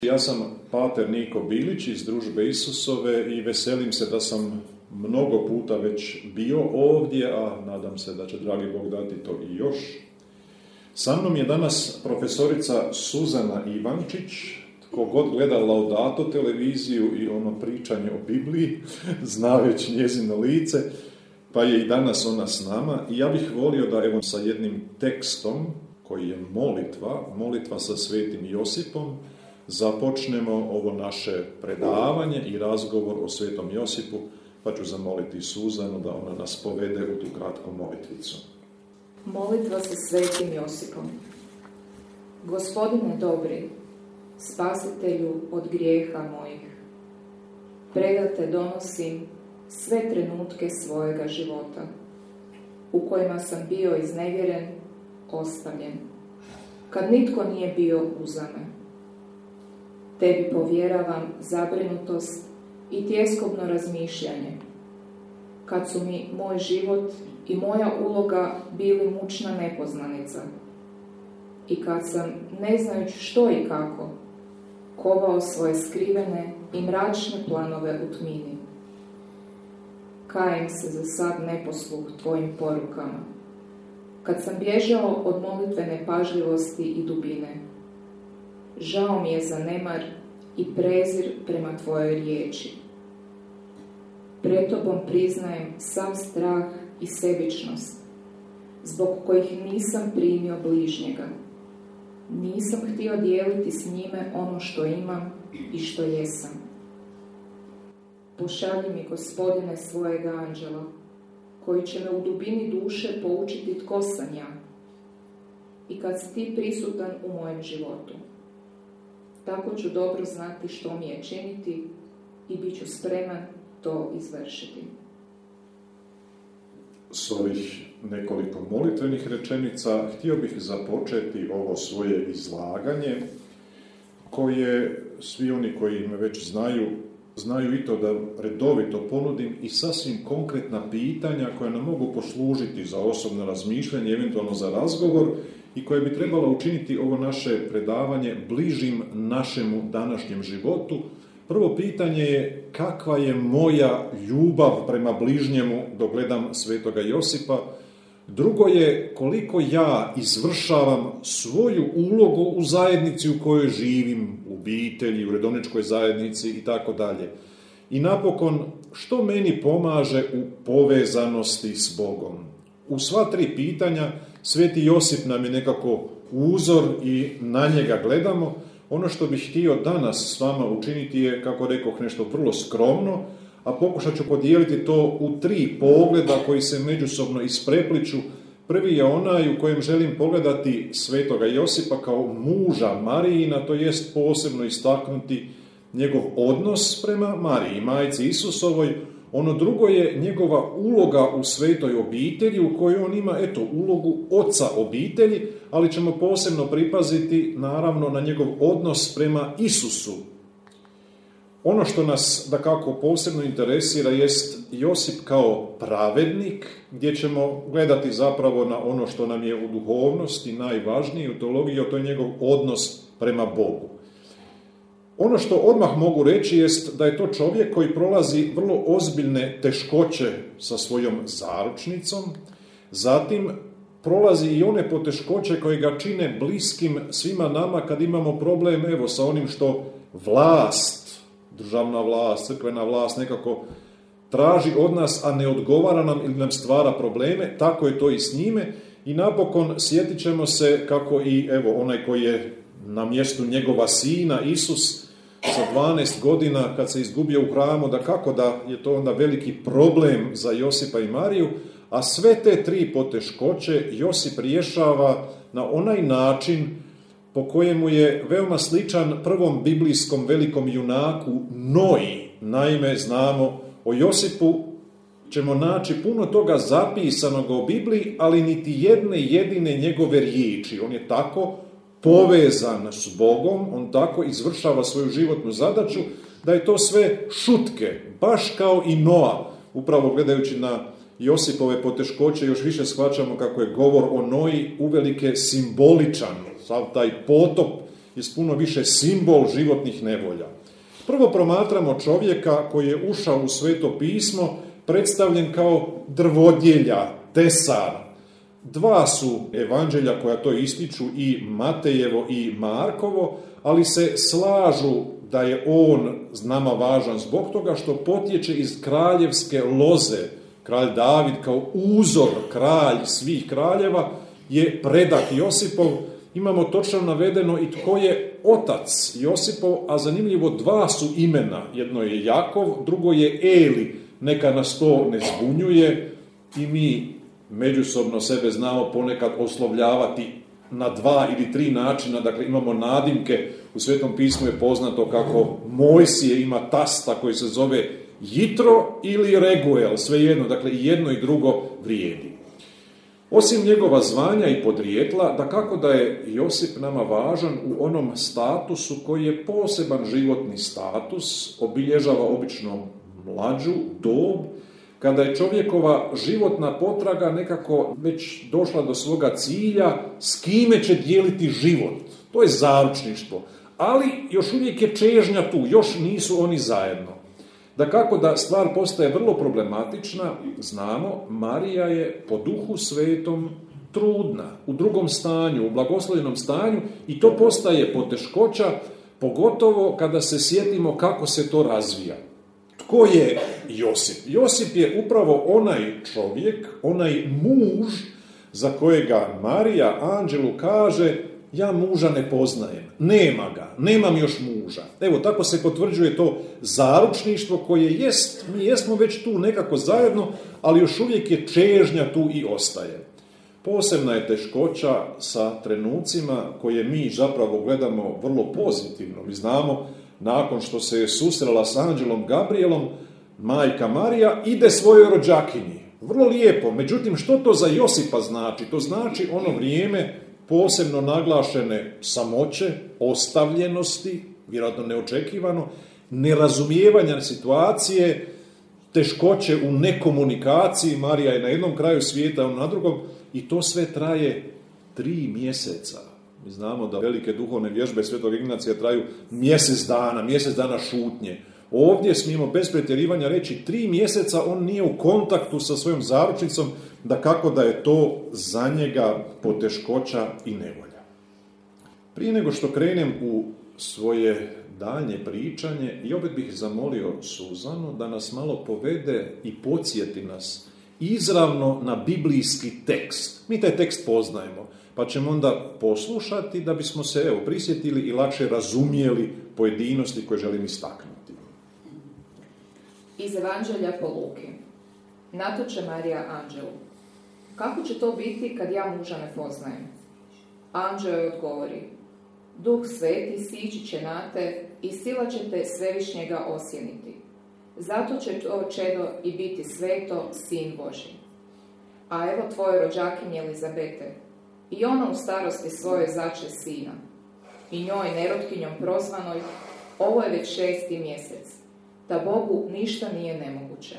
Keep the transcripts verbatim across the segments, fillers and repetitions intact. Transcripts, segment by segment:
Ja sam pater Niko Bilić iz Družbe Isusove i veselim se da sam mnogo puta već bio ovdje, a nadam se da će dragi Bog dati to i još. Sa mnom je danas profesorica Suzana Ivančić. Tko god gleda Laudato televiziju i ono pričanje o Bibliji, zna već njezino lice, pa je i danas ona s nama. I ja bih volio da evo sa jednim tekstom koji je molitva, molitva sa Svetim Josipom, započnemo ovo naše predavanje i razgovor o Svetom Josipu, pa ću zamoliti Suzanu da ona nas povede u tu kratku molitvicu. Molitva sa Svetim Josipom. Gospodine dobri, spasitelju od grijeha mojih, predate donosim sve trenutke svojega života, u kojima sam bio iznevjeren, ostavljen, kad nitko nije bio uza me. Tebi povjeravam zabrinutost i tjeskobno razmišljanje, kad su mi moj život i moja uloga bili mučna nepoznanica i kad sam, ne znajući što i kako, kovao svoje skrivene i mračne planove u tmini. Kajem se za sad neposluh tvojim porukama, kad sam bježao od molitvene pažljivosti i dubine. Žao mi je za nemar i prezir prema tvojoj riječi. Pred tobom priznajem sav strah i sebičnost, zbog kojih nisam primio bližnjega. Nisam htio dijeliti s njime ono što imam i što jesam. Pošalji mi, Gospodine, svojega anđela, koji će me u dubini duše poučiti tko sam ja i kad si ti prisutan u mojem životu. Tako ću dobro znati što mi je činiti i bit ću spreman to izvršiti. S ovih nekoliko molitvenih rečenica htio bih započeti ovo svoje izlaganje, koje svi oni koji me već znaju, znaju i to da redovito ponudim i sasvim konkretna pitanja koja nam mogu poslužiti za osobno razmišljanje, eventualno za razgovor, i koje bi trebalo učiniti ovo naše predavanje bližim našemu današnjem životu. Prvo pitanje je kakva je moja ljubav prema bližnjemu dok gledam Svetoga Josipa. Drugo je koliko ja izvršavam svoju ulogu u zajednici u kojoj živim, u obitelji, u redovničkoj zajednici i tako dalje. I napokon, što meni pomaže u povezanosti s Bogom? U sva tri pitanja Sveti Josip nam je nekako uzor i na njega gledamo. Ono što bih htio danas s vama učiniti je, kako rekoh, nešto vrlo skromno, a pokušat ću podijeliti to u tri pogleda koji se međusobno isprepliču. Prvi je onaj u kojem želim pogledati Svetoga Josipa kao muža Marijina, to jest posebno istaknuti njegov odnos prema Mariji, majci Isusovoj. Ono drugo je njegova uloga u svetoj obitelji, u kojoj on ima, eto, ulogu oca obitelji, ali ćemo posebno pripaziti, naravno, na njegov odnos prema Isusu. Ono što nas, da kako posebno interesira, jest Josip kao pravednik, gdje ćemo gledati zapravo na ono što nam je u duhovnosti najvažnije, u teologiji, a to je njegov odnos prema Bogu. Ono što odmah mogu reći jest da je to čovjek koji prolazi vrlo ozbiljne teškoće sa svojom zaručnicom, zatim prolazi i one poteškoće koje ga čine bliskim svima nama kad imamo problem, evo, sa onim što vlast, državna vlast, crkvena vlast nekako traži od nas, a ne odgovara nam ili nam stvara probleme, tako je to i s njime. I napokon sjetit ćemo se kako i, evo, onaj koji je na mjestu njegova sina, Isus, sa dvanaest godina kad se izgubio u hramu, da kako da je to onda veliki problem za Josipa i Mariju, a sve te tri poteškoće Josip rješava na onaj način po kojemu je veoma sličan prvom biblijskom velikom junaku Noji. Naime, znamo o Josipu ćemo naći puno toga zapisanog o Bibliji, ali niti jedne jedine njegove riječi. On je tako povezan s Bogom, on tako izvršava svoju životnu zadaću, da je to sve šutke, baš kao i Noa. Upravo gledajući na Josipove poteškoće još više shvaćamo kako je govor o Noji uvelike simboličan. Sav taj potop je puno više simbol životnih nevolja. Prvo promatramo čovjeka koji je ušao u Sveto pismo, predstavljen kao drvodjelja, tesar. Dva su evanđelja koja to ističu, i Matejevo i Markovo, ali se slažu da je on nama važan zbog toga što potječe iz kraljevske loze. Kralj David kao uzor, kralj svih kraljeva, je predak Josipov. Imamo točno navedeno i tko je otac Josipov, a zanimljivo dva su imena. Jedno je Jakov, drugo je Eli. Neka nas to ne zbunjuje i mi međusobno sebe znamo ponekad oslovljavati na dva ili tri načina. Dakle, imamo nadimke. U Svetom pismu je poznato kako Mojsije ima tasta koji se zove Jitro ili Reguel, svejedno. Dakle, i jedno i drugo vrijedi. Osim njegova zvanja i podrijetla, da kako da je Josip nama važan u onom statusu koji je poseban životni status, obilježava obično mlađu dob, kada je čovjekova životna potraga nekako već došla do svoga cilja, s kime će dijeliti život. To je zaručništvo, ali još uvijek je čežnja tu, još nisu oni zajedno. Da kako da stvar postaje vrlo problematična, znamo, Marija je po Duhu Svetom trudna, u drugom stanju, u blagoslovljenom stanju, i to postaje poteškoća, pogotovo kada se sjetimo kako se to razvija. Tko je Josip? Josip je upravo onaj čovjek, onaj muž za kojega Marija anđelu kaže: ja muža ne poznajem, nema ga, nemam još muža. Evo, tako se potvrđuje to zaručništvo koje jest, mi jesmo već tu nekako zajedno, ali još uvijek je čežnja tu i ostaje. Posebna je teškoća sa trenucima koje mi zapravo gledamo vrlo pozitivno. Mi znamo, nakon što se je susrela s anđelom Gabrielom, majka Marija ide svojoj rođakinji. Vrlo lijepo, međutim, što to za Josipa znači? To znači ono vrijeme posebno naglašene samoće, ostavljenosti, vjerojatno neočekivano, nerazumijevanja situacije, teškoće u nekomunikaciji. Marija je na jednom kraju svijeta, on na drugom, i to sve traje tri mjeseca. Mi znamo da velike duhovne vježbe Svetog Ignacija traju mjesec dana, mjesec dana šutnje. Ovdje smijemo bez pretjerivanja reći tri mjeseca on nije u kontaktu sa svojom zaručnicom, da kako da je to za njega poteškoća i nevolja. Prije nego što krenem u svoje daljnje pričanje, i opet bih zamolio Suzanu da nas malo povede i podsjeti nas izravno na biblijski tekst. Mi taj tekst poznajemo, pa ćemo onda poslušati da bismo se evo prisjetili i lakše razumjeli pojedinosti koje želim istaknuti. Iz Evanđelja po Luki. Natoče Marija anđelu: kako će to biti kad ja muža ne poznajem? Anđeo joj odgovori: Duh Sveti sići će na te i sila će te Svevišnjega osjeniti. Zato će to čedo i biti sveto, sin Božji. A evo tvoje rođakinje Elizabete, i ona u starosti svoje zače sina, i njoj nerotkinjom prozvanoj ovo je već šesti mjesec, da Bogu ništa nije nemoguće.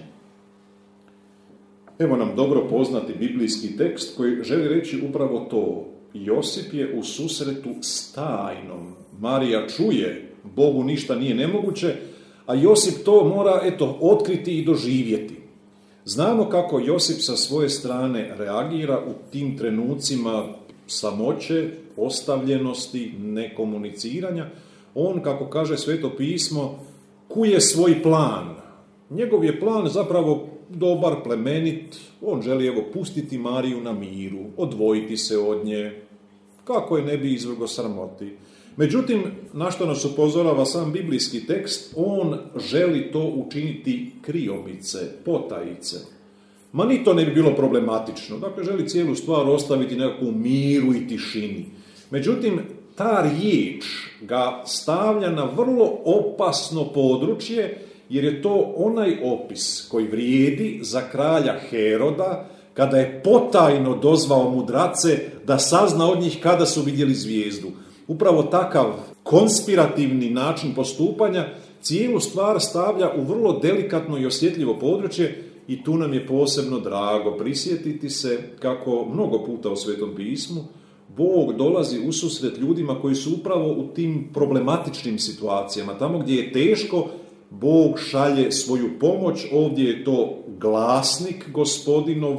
Evo nam dobro poznati biblijski tekst koji želi reći upravo to. Josip je u susretu s tajnom. Marija čuje, Bogu ništa nije nemoguće, a Josip to mora, eto, otkriti i doživjeti. Znamo kako Josip sa svoje strane reagira u tim trenucima samoće, ostavljenosti, nekomuniciranja. On, kako kaže Sveto pismo, kuje svoj plan. Njegov je plan zapravo dobar, plemenit. On želi evo pustiti Mariju na miru, odvojiti se od nje, kako je ne bi izvrgo sramoti. Međutim, na što nas upozorava sam biblijski tekst, on želi to učiniti kriomice, potajice. Ma ni to ne bi bilo problematično. Dakle, želi cijelu stvar ostaviti nekakvu miru i tišini. Međutim, ta riječ ga stavlja na vrlo opasno područje, jer je to onaj opis koji vrijedi za kralja Heroda, kada je potajno dozvao mudrace da sazna od njih kada su vidjeli zvijezdu. Upravo takav konspirativni način postupanja cijelu stvar stavlja u vrlo delikatno i osjetljivo područje, i tu nam je posebno drago prisjetiti se kako mnogo puta u Svetom pismu Bog dolazi u susret ljudima koji su upravo u tim problematičnim situacijama. Tamo gdje je teško, Bog šalje svoju pomoć. Ovdje je to glasnik gospodinov,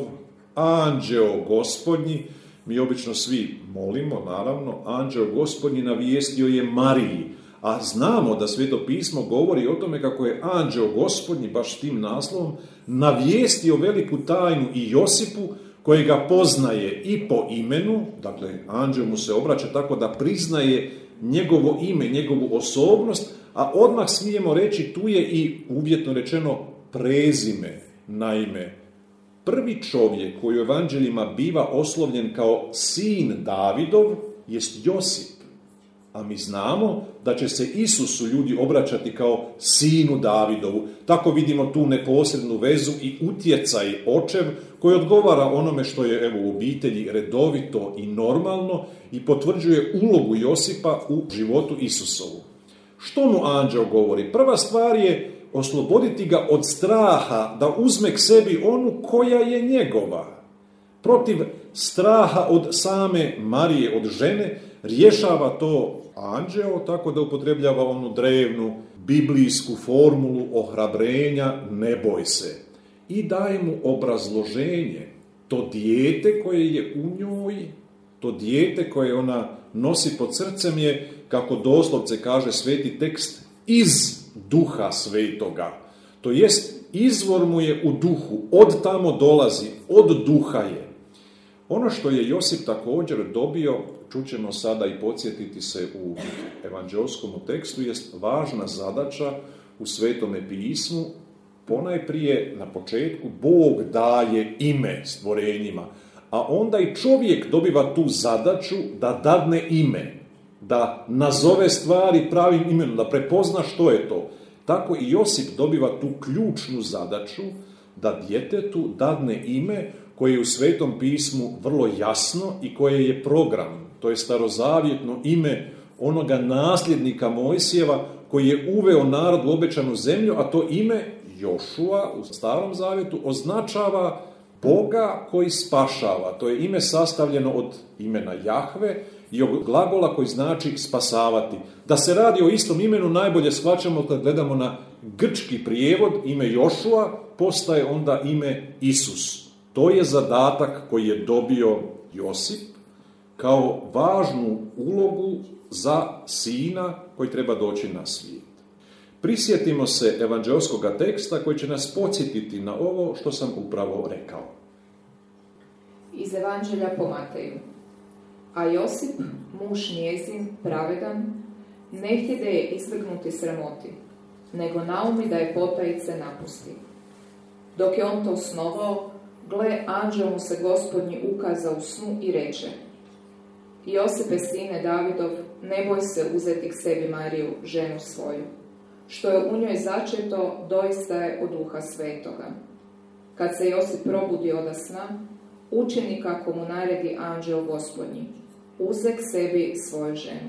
anđeo gospodnji. Mi obično svi molimo, naravno, anđeo gospodnji navijestio je Mariji. A znamo da Sveto pismo govori o tome kako je anđeo gospodnji, baš s tim naslovom, navijestio veliku tajnu i Josipu, koji ga poznaje i po imenu, dakle, anđeo mu se obraća tako da priznaje njegovo ime, njegovu osobnost, a odmah smijemo reći tu je i uvjetno rečeno prezime. Naime, prvi čovjek koji u evanđeljima biva oslovljen kao sin Davidov jest Josip. A mi znamo da će se Isusu ljudi obraćati kao sinu Davidovu. Tako vidimo tu neposrednu vezu i utjecaj očev koji odgovara onome što je evo, u obitelji redovito i normalno i potvrđuje ulogu Josipa u životu Isusovu. Što mu anđeo govori? Prva stvar je osloboditi ga od straha da uzme k sebi onu koja je njegova. Protiv straha od same Marije, od žene, rješava to anđeo tako da upotrebljava onu drevnu biblijsku formulu ohrabrenja ne boj se. I daje mu obrazloženje. To dijete koje je u njoj, to dijete koje ona nosi pod srcem je, kako doslovce kaže sveti tekst, iz duha svetoga. To jest, izvor mu je u duhu, od tamo dolazi, od duha je. Ono što je Josip također dobio, čućemo sada i podsjetiti se u evanđeoskom tekstu, jest važna zadaća u Svetome pismu. Ponajprije na početku Bog daje ime stvorenjima, a onda i čovjek dobiva tu zadaću da dadne ime, da nazove stvari pravim imenom, da prepozna što je to. Tako i Josip dobiva tu ključnu zadaću da djetetu dadne ime koje je u Svetom pismu vrlo jasno i koje je program. To je starozavjetno ime onoga nasljednika Mojsijeva koji je uveo narod u obećanu zemlju, a to ime Jošua u Starom zavjetu označava Boga koji spašava. To je ime sastavljeno od imena Jahve i od glagola koji znači spasavati. Da se radi o istom imenu najbolje shvaćamo kad gledamo na grčki prijevod, ime Jošua postaje onda ime Isus. To je zadatak koji je dobio Josip kao važnu ulogu za sina koji treba doći na svijet. Prisjetimo se evanđeoskog teksta koji će nas podsjetiti na ovo što sam upravo rekao. Iz Evanđelja po Mateju. A Josip, muž njezin, pravedan, ne htjede je izvrgnuti sramoti, nego naumi da je potajice napusti. Dok je on to snovao, gle, anđel mu se Gospodnji ukaza u snu i reče: Josipe, sine Davidov, ne boj se uzeti k sebi Mariju, ženu svoju. Što je u njoj začeto, doista je od Duha Svetoga. Kad se Josip probudi oda sna, učini kako mu naredi anđel Gospodnji. Uze k sebi svoju ženu.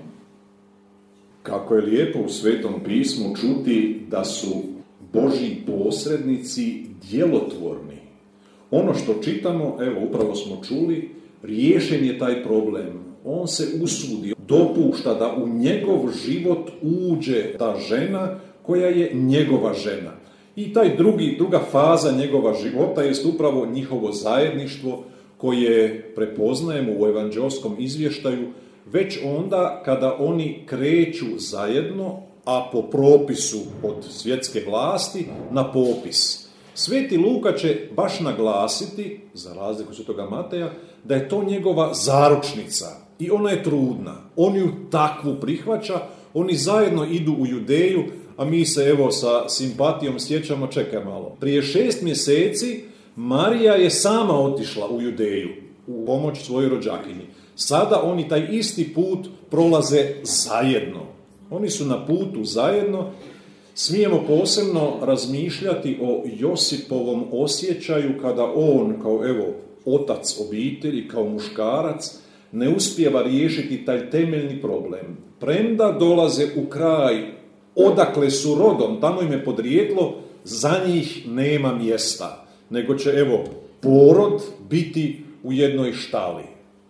Kako je lijepo u Svetom pismu čuti da su Božji posrednici djelotvorni. Ono što čitamo, evo upravo smo čuli, riješen je taj problem. On se usudi, dopušta da u njegov život uđe ta žena koja je njegova žena. I taj drugi, druga faza njegova života jest upravo njihovo zajedništvo koje prepoznajemo u evanđeoskom izvještaju već onda kada oni kreću zajedno, a po propisu od svjetske vlasti na popis. Sveti Luka će baš naglasiti, za razliku od Svetoga Mateja, da je to njegova zaručnica i ona je trudna. On ju takvu prihvaća, oni zajedno idu u Judeju, a mi se evo sa simpatijom sjećamo, čekaj malo. Prije šest mjeseci Marija je sama otišla u Judeju u pomoć svojoj rođakinji. Sada oni taj isti put prolaze zajedno. Oni su na putu zajedno. Smijemo posebno razmišljati o Josipovom osjećaju kada on, kao evo, otac obitelji, kao muškarac, ne uspijeva riješiti taj temeljni problem. Premda dolaze u kraj odakle su rodom, tamo im je podrijetlo, za njih nema mjesta, nego će, evo, porod biti u jednoj štali.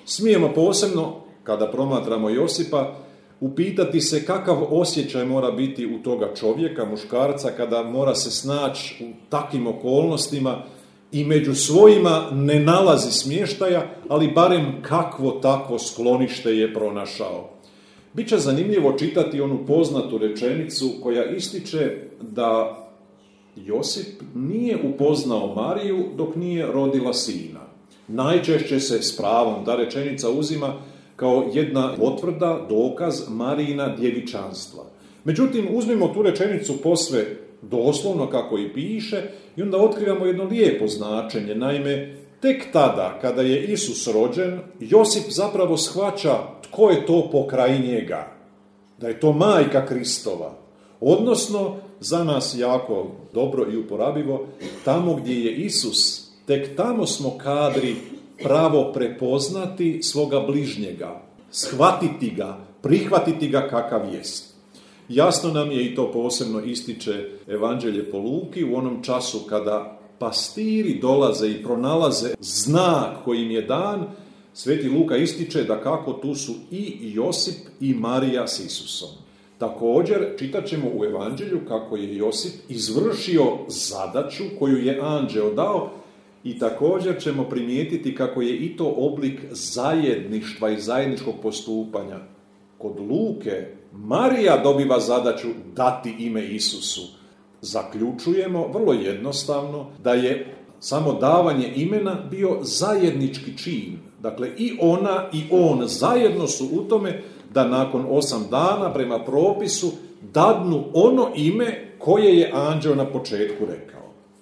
Smijemo posebno, kada promatramo Josipa, upitati se kakav osjećaj mora biti u toga čovjeka, muškarca, kada mora se snaći u takvim okolnostima i među svojima ne nalazi smještaja, ali barem kakvo takvo sklonište je pronašao. Biće zanimljivo čitati onu poznatu rečenicu koja ističe da Josip nije upoznao Mariju dok nije rodila sina. Najčešće se s pravom ta rečenica uzima kao jedna potvrda, dokaz Marijina djevičanstva. Međutim, uzmimo tu rečenicu posve doslovno kako i piše i onda otkrivamo jedno lijepo značenje. Naime, tek tada kada je Isus rođen, Josip zapravo shvaća tko je to pokraj njega. Da je to majka Kristova. Odnosno, za nas jako dobro i uporabivo, tamo gdje je Isus, tek tamo smo kadri pravo prepoznati svoga bližnjega, shvatiti ga, prihvatiti ga kakav jest. Jasno nam je, i to posebno ističe Evanđelje po Luki, u onom času kada pastiri dolaze i pronalaze znak koji im je dan, Sveti Luka ističe da kako tu su i Josip i Marija s Isusom. Također, čitat ćemo u Evanđelju kako je Josip izvršio zadaću koju je anđeo dao i također ćemo primijetiti kako je i to oblik zajedništva i zajedničkog postupanja. Kod Luke Marija dobiva zadaću dati ime Isusu. Zaključujemo vrlo jednostavno da je samo davanje imena bio zajednički čin. Dakle, i ona i on zajedno su u tome da nakon osam dana prema propisu dadnu ono ime koje je anđeo na početku rekao.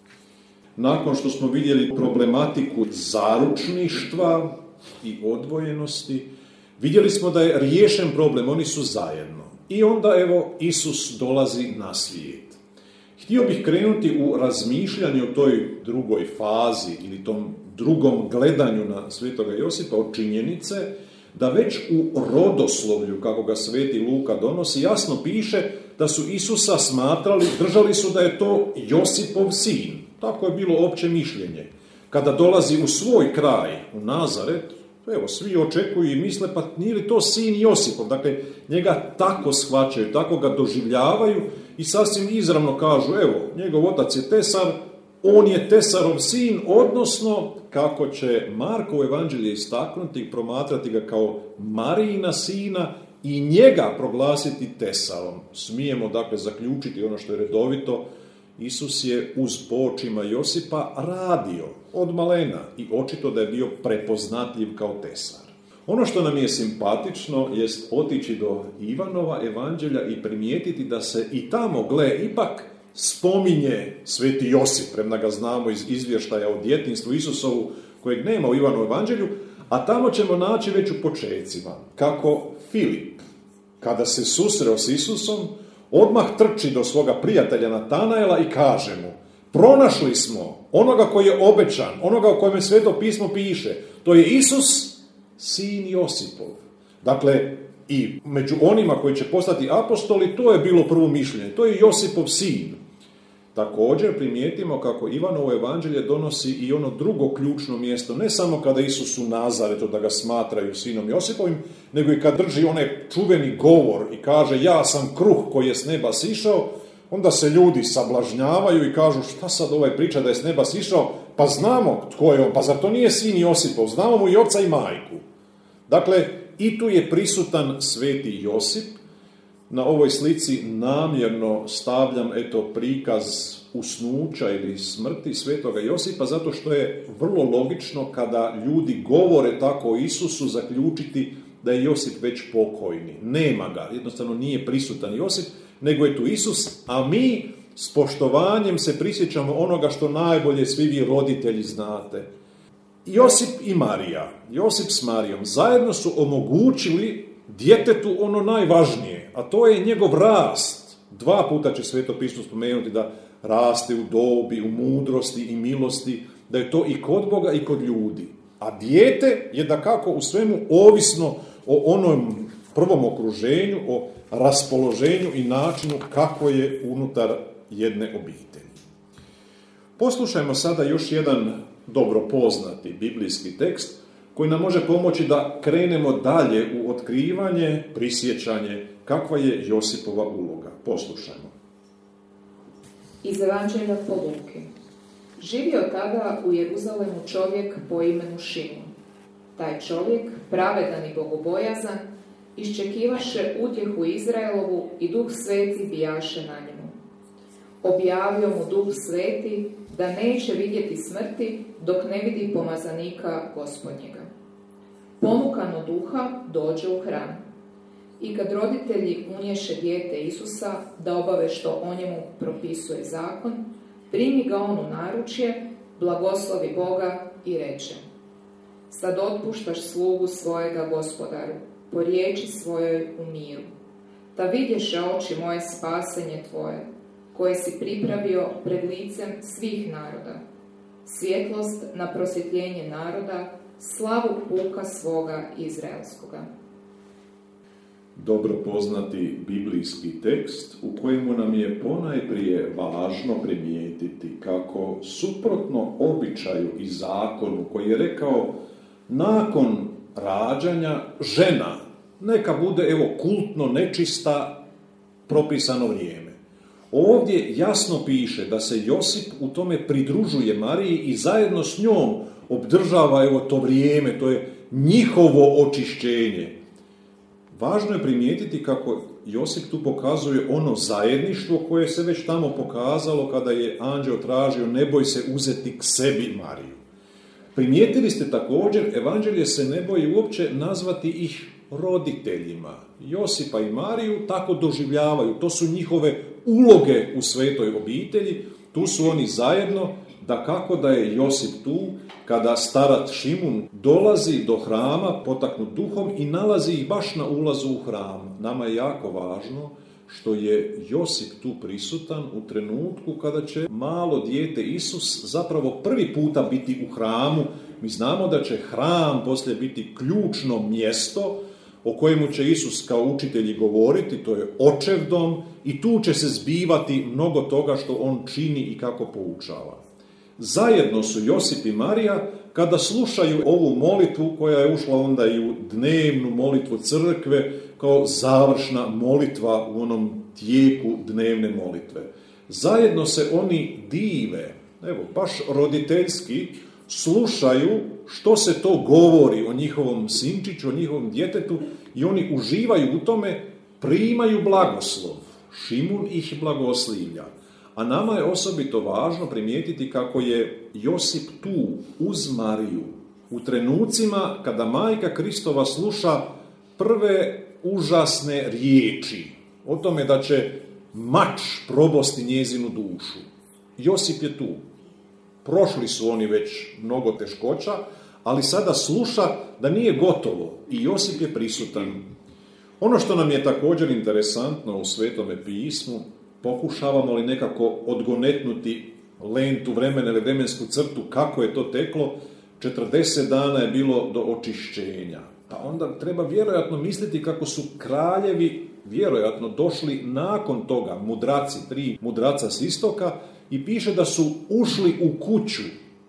Nakon što smo vidjeli problematiku zaručništva i odvojenosti, vidjeli smo da je riješen problem, oni su zajedno. I onda evo Isus dolazi na svijet. Htio bih krenuti u razmišljanju o toj drugoj fazi ili tom drugom gledanju na svetoga Josipa od činjenice da već u rodoslovlju, kako ga Sveti Luka donosi, jasno piše da su Isusa smatrali, držali su da je to Josipov sin. Tako je bilo opće mišljenje. Kada dolazi u svoj kraj, u Nazaret, evo, svi očekuju i misle, pa nije li to sin Josipov? Dakle, njega tako shvaćaju, tako ga doživljavaju i sasvim izravno kažu, evo, njegov otac je tesar, on je tesarov sin, odnosno, kako će Marko u Evanđelje istaknuti i promatrati ga kao Marijina sina i njega proglasiti tesarom. Smijemo, dakle, zaključiti ono što je redovito. Isus je uz počima Josipa radio od malena i očito da je bio prepoznatljiv kao tesar. Ono što nam je simpatično jest otići do Ivanova Evanđelja i primijetiti da se i tamo, gle, ipak spominje Sveti Josip, premda ga znamo iz izvještaja o djetinjstvu Isusovu, kojeg nema u Ivanovu Evanđelju, a tamo ćemo naći već u počecima kako Filip, kada se susreo s Isusom, odmah trči do svoga prijatelja Natanaela i kaže mu, pronašli smo onoga koji je obećan, onoga o kojem Sveto pismo piše, to je Isus, sin Josipov. Dakle, i među onima koji će postati apostoli, to je bilo prvo mišljenje, to je Josipov sin. Također primijetimo kako Ivanovo Evanđelje donosi i ono drugo ključno mjesto, ne samo kada Isus u Nazaretu da ga smatraju sinom Josipovim, nego i kad drži onaj čuveni govor i kaže ja sam kruh koji je s neba sišao, onda se ljudi sablažnjavaju i kažu šta sad ovaj priča da je s neba sišao, pa znamo tko je on, pa zar to nije sin Josipov, znamo mu i oca i majku. Dakle, i tu je prisutan Sveti Josip. Na ovoj slici namjerno stavljam eto prikaz usnuća ili smrti Svetoga Josipa, zato što je vrlo logično kada ljudi govore tako o Isusu zaključiti da je Josip već pokojni. Nema ga, jednostavno nije prisutan Josip, nego je tu Isus, a mi s poštovanjem se prisjećamo onoga što najbolje svi vi roditelji znate. Josip i Marija, Josip s Marijom, zajedno su omogućili djetetu ono najvažnije, a to je njegov rast. Dva puta će Sveto pismo spomenuti da raste u dobi, u mudrosti i milosti, da je to i kod Boga i kod ljudi. A dijete je dakako u svemu ovisno o onom prvom okruženju, o raspoloženju i načinu kako je unutar jedne obitelji. Poslušajmo sada još jedan dobro poznati biblijski tekst koji nam može pomoći da krenemo dalje u otkrivanje, prisjećanje, kakva je Josipova uloga. Poslušajmo. Iz Evanđelja po Luki. Živio tada u Jeruzalemu čovjek po imenu Šimun. Taj čovjek, pravedan i bogobojazan, iščekivaše utjehu Izraelovu i Duh Sveti bijaše na njemu. Objavio mu Duh Sveti da neće vidjeti smrti dok ne vidi pomazanika Gospodnjega. Ponukan od duha dođe u hram. I kad roditelji unješe dijete Isusa da obave što o njemu propisuje zakon, primi ga on u naručje, blagoslovi Boga i reče: Sad otpuštaš slugu svojega Gospodaru, po riječi svojoj u miru. Ta vidješe oči moje spasenje tvoje, koje si pripravio pred licem svih naroda, svjetlost na prosvjetljenje naroda, slavu puka svoga izraelskoga. Dobro poznati biblijski tekst u kojemu nam je ponajprije važno primijetiti kako suprotno običaju i zakonu koji je rekao nakon rađanja žena neka bude evo kultno nečista propisano vrijeme. Ovdje jasno piše da se Josip u tome pridružuje Mariji i zajedno s njom obdržava evo to vrijeme, to je njihovo očišćenje. Važno je primijetiti kako Josip tu pokazuje ono zajedništvo koje se već tamo pokazalo kada je anđeo tražio ne boj se uzeti k sebi Mariju. Primijetili ste također, evanđelje se ne boji uopće nazvati ih roditeljima. Josipa i Mariju tako doživljavaju, to su njihove uloge u svetoj obitelji, tu su oni zajedno, da kako da je Josip tu, kada starat Šimun dolazi do hrama potaknut duhom i nalazi ih baš na ulazu u hram. Nama je jako važno što je Josip tu prisutan u trenutku kada će malo dijete Isus zapravo prvi puta biti u hramu. Mi znamo da će hram poslije biti ključno mjesto o kojemu će Isus kao učitelji govoriti, to je očev dom i tu će se zbivati mnogo toga što on čini i kako poučava. Zajedno su Josip i Marija kada slušaju ovu molitvu koja je ušla onda i u dnevnu molitvu crkve kao završna molitva u onom tijeku dnevne molitve. Zajedno se oni dive, evo baš roditeljski, slušaju što se to govori o njihovom sinčiću, o njihovom djetetu i oni uživaju u tome, primaju blagoslov. Šimun ih blagoslivlja. A nama je osobito važno primijetiti kako je Josip tu uz Mariju u trenucima kada majka Kristova sluša prve užasne riječi o tome da će mač probosti njezinu dušu. Josip je tu. Prošli su oni već mnogo teškoća, ali sada sluša da nije gotovo i Josip je prisutan. Ono što nam je također interesantno u Svetome pismu, pokušavamo li nekako odgonetnuti lentu vremena ili vremensku crtu, kako je to teklo, četrdeset dana je bilo do očišćenja. Pa onda treba vjerojatno misliti kako su kraljevi vjerojatno došli nakon toga, mudraci, tri mudraca s istoka, i piše da su ušli u kuću.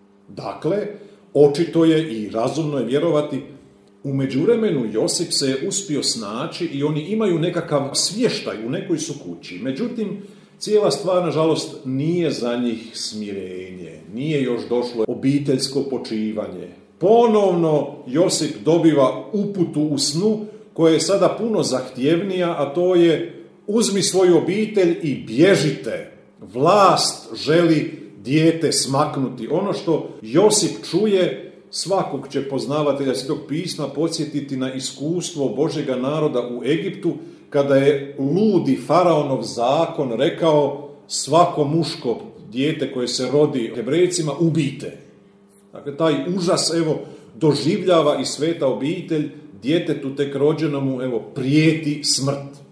Dakle, očito je i razumno je vjerovati, u međuvremenu Josip se je uspio snaći i oni imaju nekakav smještaj u nekoj su kući. Međutim, cijela stvar, nažalost, nije za njih smirenje. Nije još došlo obiteljsko počivanje. Ponovno Josip dobiva uputu u snu koja je sada puno zahtjevnija, a to je uzmi svoju obitelj i bježite. Vlast želi dijete smaknuti. Ono što Josip čuje, svakog će poznavatelja Svetog pisma podsjetiti na iskustvo Božjega naroda u Egiptu, kada je ludi faraonov zakon rekao svako muško dijete koje se rodi Hebrejcima ubijte. Dakle, taj užas evo doživljava i sveta obitelj, djetetu tek rođenomu evo prijeti smrt.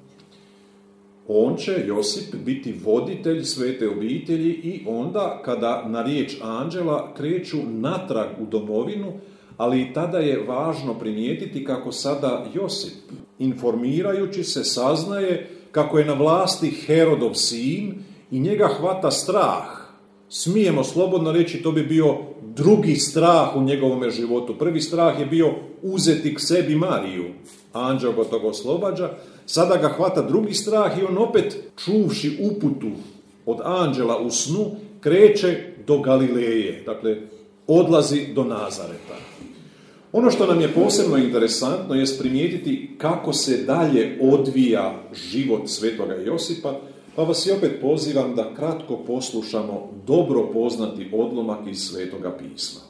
On će, Josip, biti voditelj svete obitelji i onda kada na riječ anđela kreću natrag u domovinu, ali i tada je važno primijetiti kako sada Josip, informirajući se, saznaje kako je na vlasti Herodov sin i njega hvata strah. Smijemo slobodno reći, to bi bio drugi strah u njegovome životu. Prvi strah je bio uzeti k sebi Mariju, anđeo ga toga oslobađa. Sada ga hvata drugi strah i on opet, čuvši uputu od anđela u snu, kreće do Galileje, dakle, odlazi do Nazareta. Ono što nam je posebno interesantno je primijetiti kako se dalje odvija život svetoga Josipa, pa vas i opet pozivam da kratko poslušamo dobro poznati odlomak iz Svetoga pisma.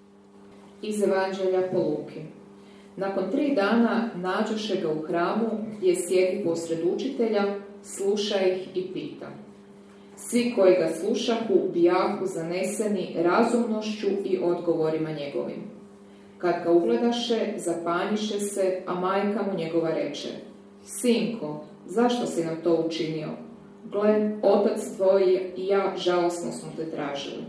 Iz Evanđelja po Luki. Nakon tri dana nađoše ga u hramu gdje sjedi posred učitelja, sluša ih i pita. Svi koji ga slušahu bijahu zaneseni razumnošću i odgovorima njegovim. Kad ga ugledaše, zapanjiše se, a majka mu njegova reče: Sinko, zašto si nam to učinio? Gle, otac tvoj i ja žalosno smo te tražili.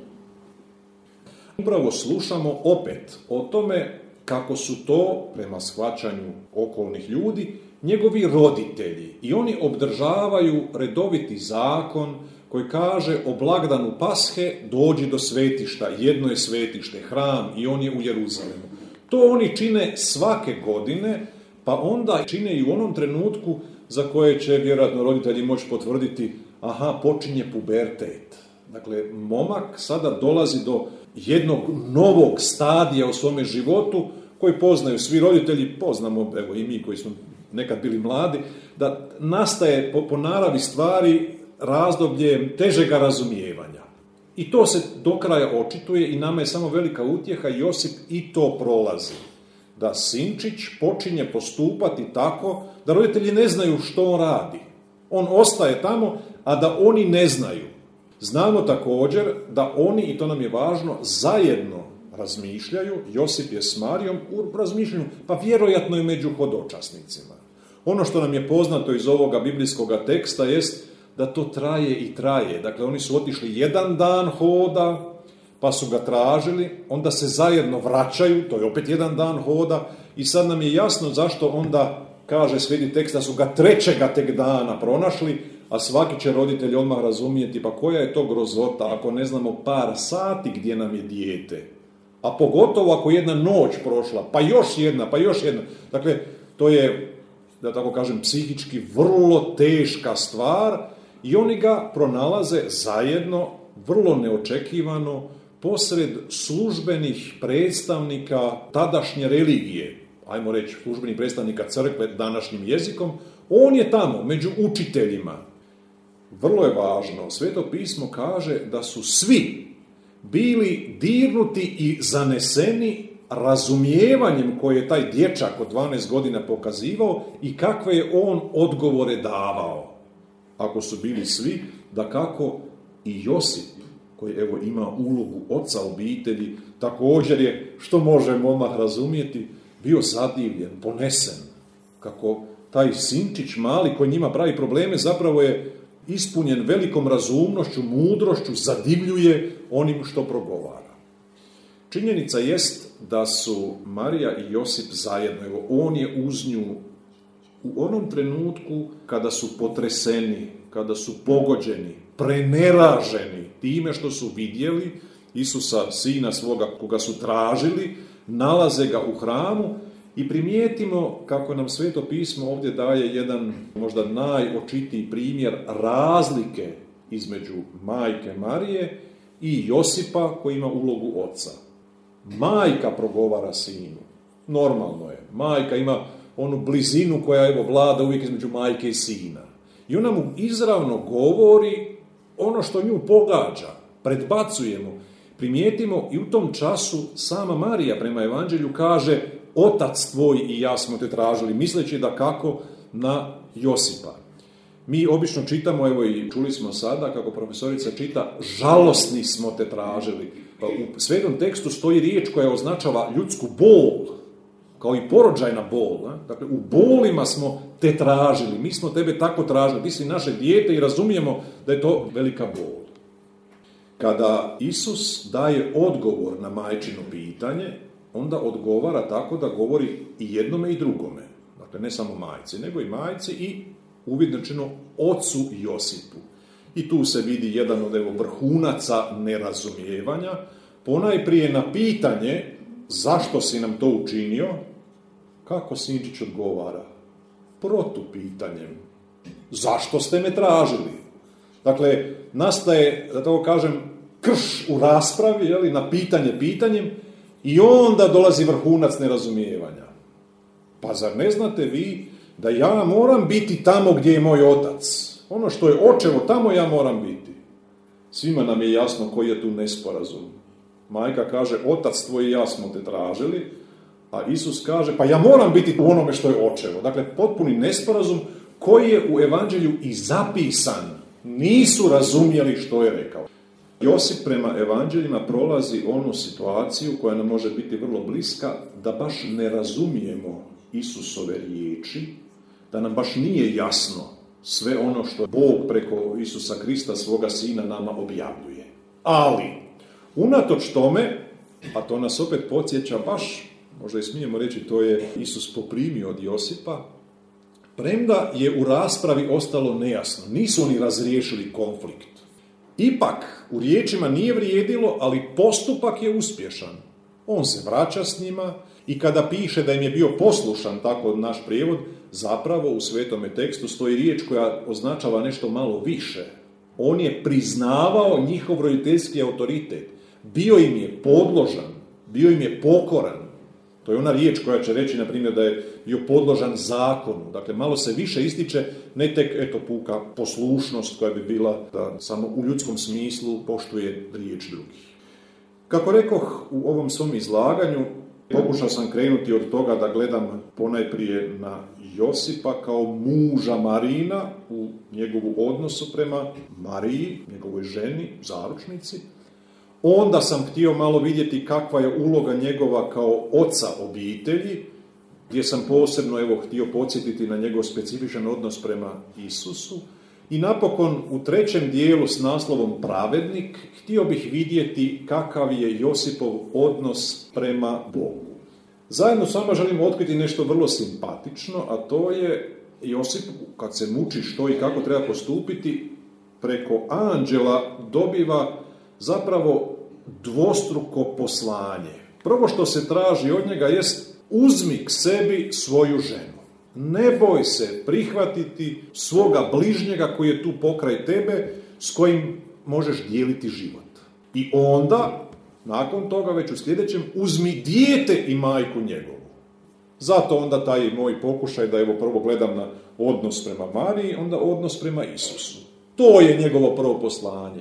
Upravo slušamo opet o tome kako su to, prema shvaćanju okolnih ljudi, njegovi roditelji. I oni obdržavaju redoviti zakon koji kaže o blagdanu Pashe dođi do svetišta. Jedno je svetište, hram, i on je u Jeruzalemu. To oni čine svake godine, pa onda čine i u onom trenutku za koje će vjerojatno roditelji moći potvrditi, aha, počinje pubertet. Dakle, momak sada dolazi do jednog novog stadija u svome životu koji poznaju svi roditelji, poznamo, evo i mi koji smo nekad bili mladi, da nastaje po, po naravi stvari razdoblje težega razumijevanja. I to se do kraja očituje i nama je samo velika utjeha, Josip i to prolazi. Da sinčić počinje postupati tako da roditelji ne znaju što on radi. On ostaje tamo, a da oni ne znaju. Znamo također da oni, i to nam je važno, zajedno razmišljaju, Josip je s Marijom u razmišljanju, pa vjerojatno je među hodočasnicima. Ono što nam je poznato iz ovoga biblijskoga teksta jest da to traje i traje. Dakle, oni su otišli jedan dan hoda, pa su ga tražili, onda se zajedno vraćaju, to je opet jedan dan hoda, i sad nam je jasno zašto onda kaže sveti tekst da su ga trećega tek dana pronašli, a svaki će roditelj odmah razumijeti, pa koja je to grozota ako ne znamo par sati gdje nam je dijete. A pogotovo ako jedna noć prošla, pa još jedna, pa još jedna. Dakle, to je, da tako kažem, psihički vrlo teška stvar i oni ga pronalaze zajedno, vrlo neočekivano, posred službenih predstavnika tadašnje religije, ajmo reći službenih predstavnika crkve današnjim jezikom, on je tamo, među učiteljima. Vrlo je važno, Sveto pismo kaže da su svi bili dirnuti i zaneseni razumijevanjem koje je taj dječak od dvanaest godina pokazivao i kakve je on odgovore davao. Ako su bili svi, da kako i Josip, koji evo ima ulogu oca obitelji, također je, što možemo odmah razumjeti, bio zadivljen, ponesen, kako taj sinčić mali koji njima pravi probleme zapravo je ispunjen velikom razumnošću, mudrošću, zadivljuje onim što progovara. Činjenica jest da su Marija i Josip zajedno, evo on je uz nju u onom trenutku kada su potreseni, kada su pogođeni, preneraženi time što su vidjeli Isusa, sina svoga koga su tražili, nalaze ga u hramu i primijetimo kako nam Sveto pismo ovdje daje jedan možda najočitiji primjer razlike između majke Marije i Josipa koji ima ulogu oca. Majka progovara sinu. Normalno je. Majka ima onu blizinu koja evo vlada uvijek između majke i sina. I ona mu izravno govori ono što nju pogađa. Predbacujemo. Primijetimo i u tom času sama Marija prema evanđelju kaže otac tvoj i ja smo te tražili, misleći da kako na Josipa. Mi obično čitamo, evo i čuli smo sada kako profesorica čita, žalosni smo te tražili. Pa u svetom tekstu stoji riječ koja označava ljudsku bol, kao i porođajna bol. Ne? Dakle, u bolima smo te tražili, mi smo tebe tako tražili, ti si naše dijete i razumijemo da je to velika bol. Kada Isus daje odgovor na majčino pitanje, onda odgovara tako da govori i jednome i drugome. Dakle, ne samo majci, nego i majci i uvidno ocu Josipu. I tu se vidi jedan od evo, vrhunaca nerazumijevanja. Ponajprije na pitanje zašto si nam to učinio, kako Sinčić odgovara? Protupitanjem. Zašto ste me tražili? Dakle, nastaje, da tako kažem, krš u raspravi, jeli, na pitanje pitanjem i onda dolazi vrhunac nerazumijevanja. Pa zar ne znate vi da ja moram biti tamo gdje je moj otac? Ono što je očevo, tamo ja moram biti. Svima nam je jasno koji je tu nesporazum. Majka kaže, otac tvoj i ja smo te tražili, a Isus kaže, pa ja moram biti u onome što je očevo. Dakle, potpuni nesporazum koji je u evanđelju i zapisan. Nisu razumjeli što je rekao. Josip prema evanđeljima prolazi onu situaciju koja nam može biti vrlo bliska, da baš ne razumijemo Isusove riječi, da nam baš nije jasno sve ono što Bog preko Isusa Krista, svoga sina, nama objavljuje. Ali, unatoč tome, a to nas opet podsjeća baš, možda i smijemo reći, to je Isus poprimio od Josipa, premda je u raspravi ostalo nejasno. Nisu oni razriješili konflikt. Ipak, u riječima nije vrijedilo, ali postupak je uspješan. On se vraća s njima i kada piše da im je bio poslušan, tako naš prijevod, zapravo u svetome tekstu stoji riječ koja označava nešto malo više. On je priznavao njihov roditeljski autoritet. Bio im je podložan, bio im je pokoran. To je ona riječ koja će reći, na primjer, da je bio podložan zakonu. Dakle, malo se više ističe, ne tek, eto, puka poslušnost koja bi bila da samo u ljudskom smislu poštuje riječ drugih. Kako rekoh u ovom svom izlaganju, pokušao sam krenuti od toga da gledam ponajprije na Josipa kao muža Marina u njegovu odnosu prema Mariji, njegovoj ženi, zaručnici. Onda sam htio malo vidjeti kakva je uloga njegova kao oca obitelji, gdje sam posebno evo, htio podsjetiti na njegov specifičan odnos prema Isusu. I napokon u trećem dijelu s naslovom Pravednik htio bih vidjeti kakav je Josipov odnos prema Bogu. Zajedno s vama želim otkriti nešto vrlo simpatično, a to je Josip, kad se muči što i kako treba postupiti, preko anđela dobiva zapravo dvostruko poslanje. Prvo što se traži od njega jest uzmi k sebi svoju ženu. Ne boj se prihvatiti svoga bližnjega koji je tu pokraj tebe, s kojim možeš dijeliti život. I onda, nakon toga već u sljedećem, uzmi dijete i majku njegovu. Zato onda taj moj pokušaj da evo prvo gledam na odnos prema Mariji, onda odnos prema Isusu. To je njegovo prvo poslanje.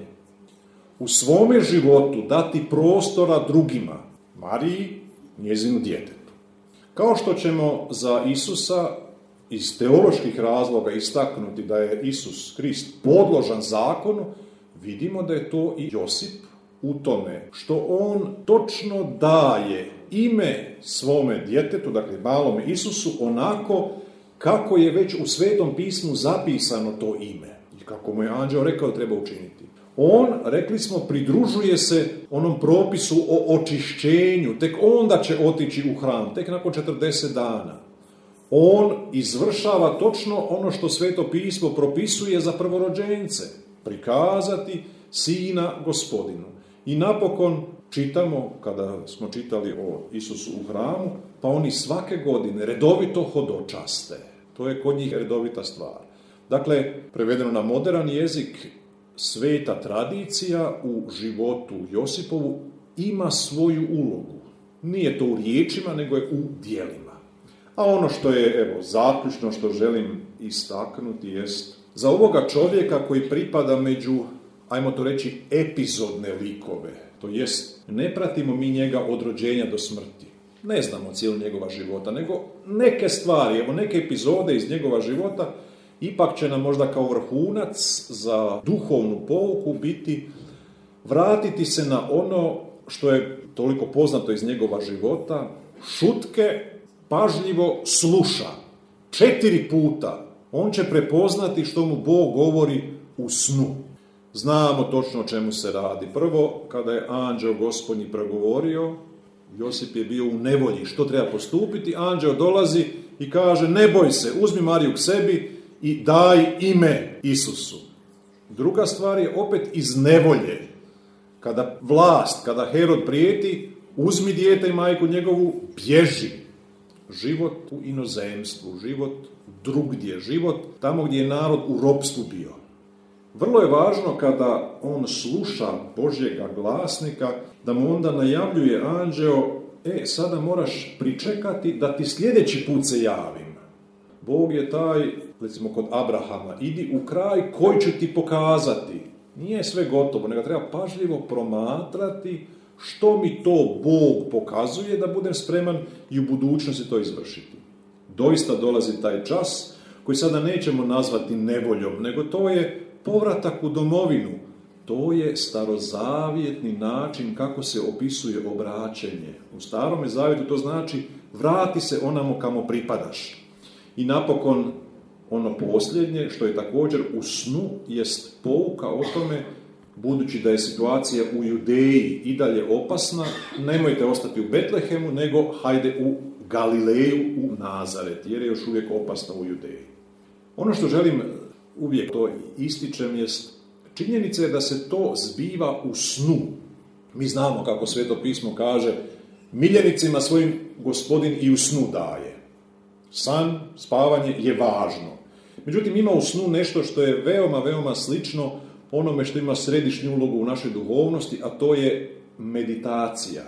U svome životu dati prostora drugima, Mariji, njezinu djetetu. Kao što ćemo za Isusa iz teoloških razloga istaknuti da je Isus Krist podložan zakonu, vidimo da je to i Josip u tome što on točno daje ime svome djetetu, dakle malome Isusu, onako kako je već u Svetom pismu zapisano to ime i kako mu je anđeo rekao treba učiniti. On, rekli smo, pridružuje se onom propisu o očišćenju, tek onda će otići u hram, tek nakon četrdeset dana. On izvršava točno ono što Sveto pismo propisuje za prvorođence, prikazati sina Gospodinu. I napokon čitamo, kada smo čitali o Isusu u hramu, pa oni svake godine redovito hodočaste. To je kod njih redovita stvar. Dakle, prevedeno na modern jezik, sveta tradicija u životu Josipovu ima svoju ulogu. Nije to u riječima, nego je u djelima. A ono što je, evo, zaključno što želim istaknuti jest za ovoga čovjeka koji pripada među, ajmo to reći, epizodne likove. To jest, ne pratimo mi njega od rođenja do smrti. Ne znamo cijelu njegova života, nego neke stvari, evo neke epizode iz njegova života ipak će nam možda kao vrhunac za duhovnu pouku biti vratiti se na ono što je toliko poznato iz njegova života, šutke, pažljivo sluša. Četiri puta on će prepoznati što mu Bog govori u snu. Znamo točno o čemu se radi. Prvo, kada je anđeo Gospodnji progovorio, Josip je bio u nevolji. Što treba postupiti? Anđeo dolazi i kaže, ne boj se, uzmi Mariju k sebi i daj ime Isusu. Druga stvar je opet iz nevolje. Kada vlast, kada Herod prijeti, uzmi dijete i majku njegovu, bježi. Život u inozemstvu, život drugdje, život tamo gdje je narod u ropstvu bio. Vrlo je važno kada on sluša Božjega glasnika, da mu onda najavljuje anđeo, e, sada moraš pričekati da ti sljedeći put se javim. Bog je taj, recimo kod Abrahama, idi u kraj koji ću ti pokazati. Nije sve gotovo, nego treba pažljivo promatrati što mi to Bog pokazuje da budem spreman i u budućnosti to izvršiti. Doista dolazi taj čas koji sada nećemo nazvati nevoljom, nego to je povratak u domovinu. To je starozavjetni način kako se opisuje obraćenje. U Starome zavjetu to znači vrati se onamo kamo pripadaš. I napokon ono posljednje, što je također u snu, jest pouka o tome, budući da je situacija u Judeji i dalje opasna, nemojte ostati u Betlehemu, nego hajde u Galileju, u Nazaret, jer je još uvijek opasno u Judeji. Ono što želim uvijek to ističem jest činjenica je da se to zbiva u snu. Mi znamo kako Sveto pismo kaže, miljenicima svojim Gospodin i u snu daje. San, spavanje je važno. Međutim, ima u snu nešto što je veoma, veoma slično onome što ima središnju ulogu u našoj duhovnosti, a to je meditacija.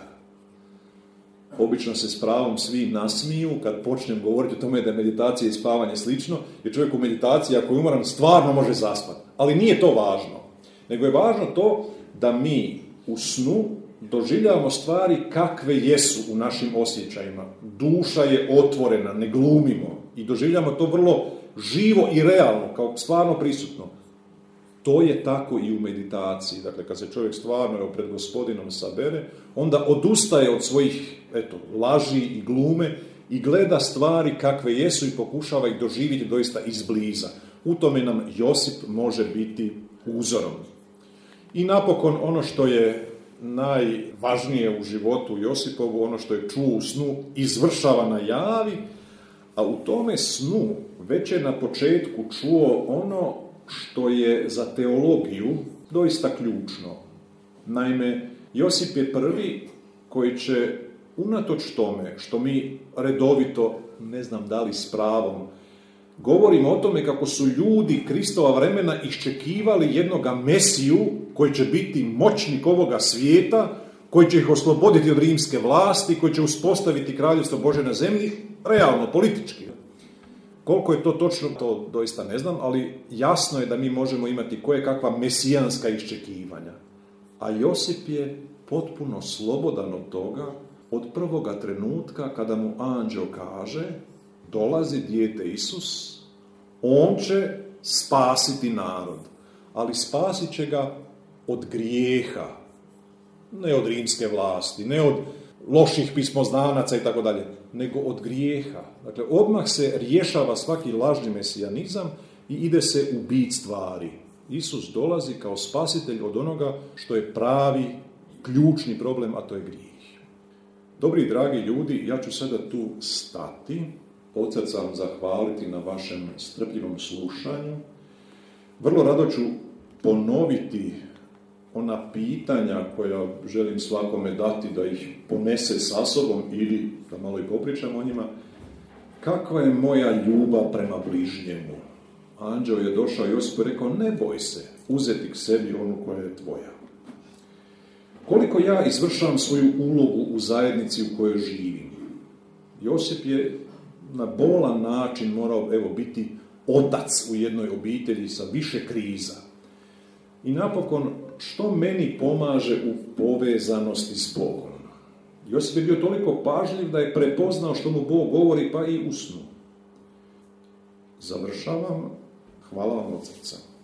Obično se s pravom svi nasmiju kad počnem govoriti o tome da je meditacija i spavanje slično, jer čovjek u meditaciji, ako je umoran, stvarno može zaspati. Ali nije to važno. Nego je važno to da mi u snu doživljavamo stvari kakve jesu u našim osjećajima. Duša je otvorena, ne glumimo i doživljamo to vrlo živo i realno, kao stvarno prisutno. To je tako i u meditaciji. Dakle, kad se čovjek stvarno evo, pred Gospodinom sabere, onda odustaje od svojih eto, laži i glume i gleda stvari kakve jesu i pokušava ih doživjeti doista izbliza. U tome nam Josip može biti uzorom. I napokon ono što je najvažnije u životu Josipovu, ono što je čuo u snu, izvršava na javi, a u tome snu već je na početku čuo ono što je za teologiju doista ključno. Naime, Josip je prvi koji će, unatoč tome što mi redovito, ne znam da li s pravom, govorimo o tome kako su ljudi Kristova vremena iščekivali jednoga Mesiju koji će biti moćnik ovoga svijeta, koji će ih osloboditi od rimske vlasti, koji će uspostaviti kraljevstvo Božje na zemlji, realno, politički. Koliko je to točno, to doista ne znam, ali jasno je da mi možemo imati koje kakva mesijanska iščekivanja. A Josip je potpuno slobodan od toga od prvoga trenutka kada mu anđeo kaže dolazi dijete Isus, on će spasiti narod, ali spasit će ga od grijeha, ne od rimske vlasti, ne od loših pismoznanaca i tako dalje, nego od grijeha. Dakle, odmah se rješava svaki lažni mesijanizam i ide se u bit stvari. Isus dolazi kao spasitelj od onoga što je pravi, ključni problem, a to je grijeh. Dobri i dragi ljudi, ja ću sada tu stati, od srca vam zahvaliti na vašem strpljivom slušanju. Vrlo rado ću ponoviti ona pitanja koja želim svakome dati da ih ponese sa sobom ili da malo i popričam o njima. Kakva je moja ljubav prema bližnjemu? Anđeo je došao i Josip je rekao, ne boj se uzeti k sebi onu koja je tvoja. Koliko ja izvršavam svoju ulogu u zajednici u kojoj živim? Josip je na bolan način morao evo, biti otac u jednoj obitelji sa više kriza. I napokon, što meni pomaže u povezanosti s Bogom? Josip je bio toliko pažljiv da je prepoznao što mu Bog govori, pa i u snu. Završavam. Hvala vam od srca.